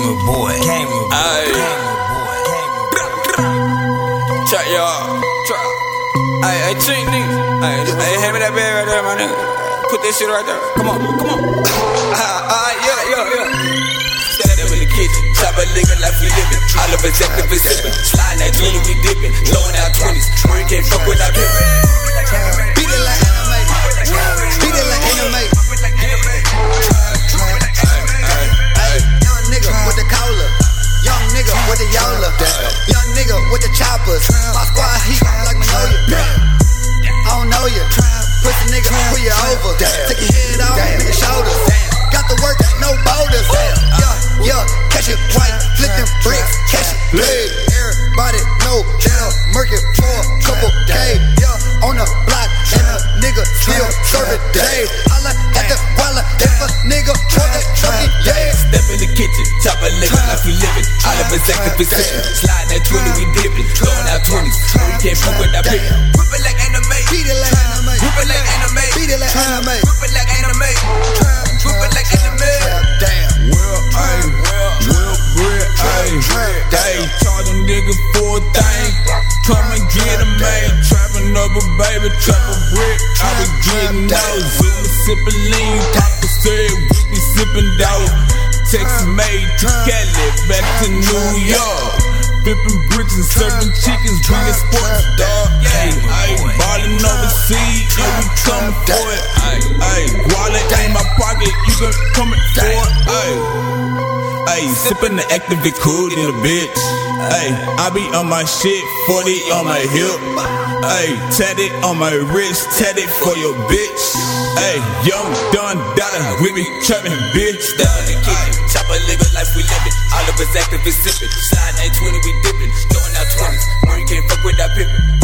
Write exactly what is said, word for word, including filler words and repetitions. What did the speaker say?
Gamer boy, gamer boy, gamer boy, gamer boy. Check y'all, check. Ay, ay, cheat nigga. Ay, ay, hand me that bag right there, my nigga. Put that shit right there. Come on, come on. Alright, yeah, yeah, yeah. Stand up in the kitchen, chop a nigga like we living. All of us active and sipping. Sliding that twenty, we dipping. Throwing out twenties. Where you can't fuck with our pimpin'. Beat it like anime. Beat it like anime. Hey, young nigga with the collar. Young nigga with the yola. Young nigga with the choppers. My squad heat like Manoia. I don't know you. Pussy nigga, pull you over. Take your head off, nigga shoulders. Got the work, no boulders. Yeah, yeah, catch it white, flip them bricks, catch it big. Everybody know that I'm murking for a couple K. Yeah, on the block, and a nigga still serving day. I like at the wallet, if a nigga want that trucking, yeah. Step in the kitchen, chop a nigga like we living. All of us active position. Sliding that twenty, we dipping. Throwing out twenties. Where you can't fuck with our pimpin'. Whip it like anime. Beat it like anime. Whip it like anime. Beat it like anime. Whip it like anime. Whip it like anime. Damn. Well, ayy, well, bread, ayy, ayy, charge a nigga for a thing. Come and get a man, trapping up a baby, trap a brick. I was getting those, Zuma sipping lean, Papa said we be sipping dope. Texas made to Cali, back to New York. Flipping bricks and serving chickens, bringing sports dog. Ayy, ayy, ballin' overseas, and we coming for it. Ayy, ayy, wallet in my pocket, you gon' coming for it. Ayy, ayy, sippin' the Activate cool in a bitch. Ayy, I be on my shit, forty on my hip. Ayy, tatted on my wrist, tatted for your bitch. Ayy, young Don Dada, we be trappin' bitch. Step in the kitchen, chop a nigga like we living. All of us active and sipping. Sliding that twenty, we dipping. Throwing out twenties. Where you can't fuck with that pimpin'.